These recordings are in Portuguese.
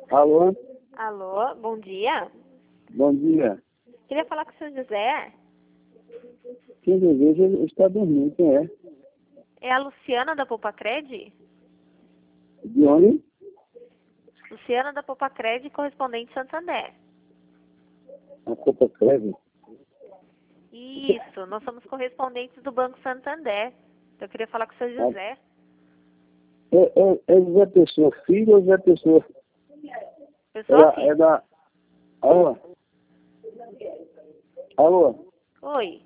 Alô? Alô, bom dia. Bom dia. Queria falar com o seu José. Quem deseja está dormindo, quem é? É a Luciana da Popacred? De onde? Luciana da Popacred, correspondente Santander. A Copa Creve. Isso, nós somos correspondentes do Banco Santander. Eu queria falar com o seu José. É José Pessoa filho ou José Pessoa? Pessoa filha. É da... Alô? Alô? Oi.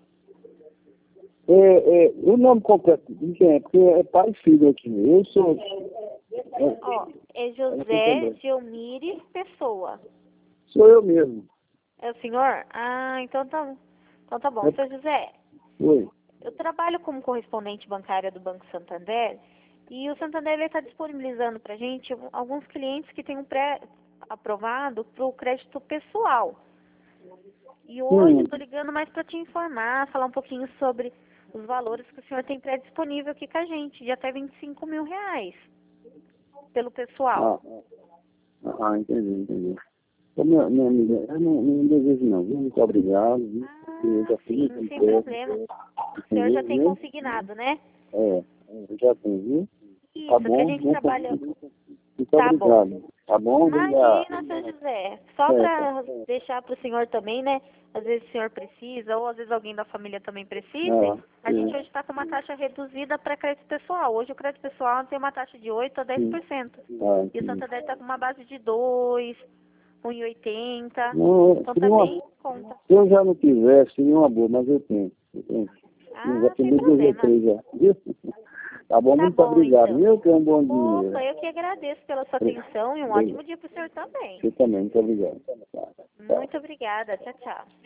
O nome completo de quem é? Porque é pai e filho aqui. Eu sou... Ó, é José Gelmires Pessoa. Sou eu mesmo. É o senhor? Ah, então tá bom. Seu José, Oi. eu trabalho como correspondente bancária do Banco Santander e o Santander está disponibilizando para a gente alguns clientes que têm um pré-aprovado para o crédito pessoal. E hoje eu estou ligando mais para te informar, falar um pouquinho sobre os valores que o senhor tem pré-disponível aqui com a gente, de até R$ 25 mil pelo pessoal. Entendi. Ô, minha amiga, eu não desejo não, viu? Muito obrigado, viu? Eu já fiz Sim, muito sem pouco, problema. O senhor já tem consignado, né? Eu já tenho, viu? Isso, Tá que a bom? gente trabalha... Muito Tá bom. obrigado. Tá bom? Imagina, seu José. Só Certo. para deixar para o senhor também, né? Às vezes o senhor precisa, ou às vezes alguém da família também precisa. A gente hoje está com uma taxa reduzida para crédito pessoal. Hoje o crédito pessoal tem uma taxa de 8% a 10%. E o Santander está com uma base de 2, 1,80. Não, Então tá bem em conta. se eu já não tivesse, seria uma boa, mas eu tenho. Já Sem tenho duas ou problema. três já. Viu? Tá bom, Tá muito bom, obrigado. então. Eu tenho um bom dia. Opa, eu que agradeço pela sua atenção e um ótimo dia para o senhor também. Você também, muito obrigado. Muito obrigada. Tchau, tchau.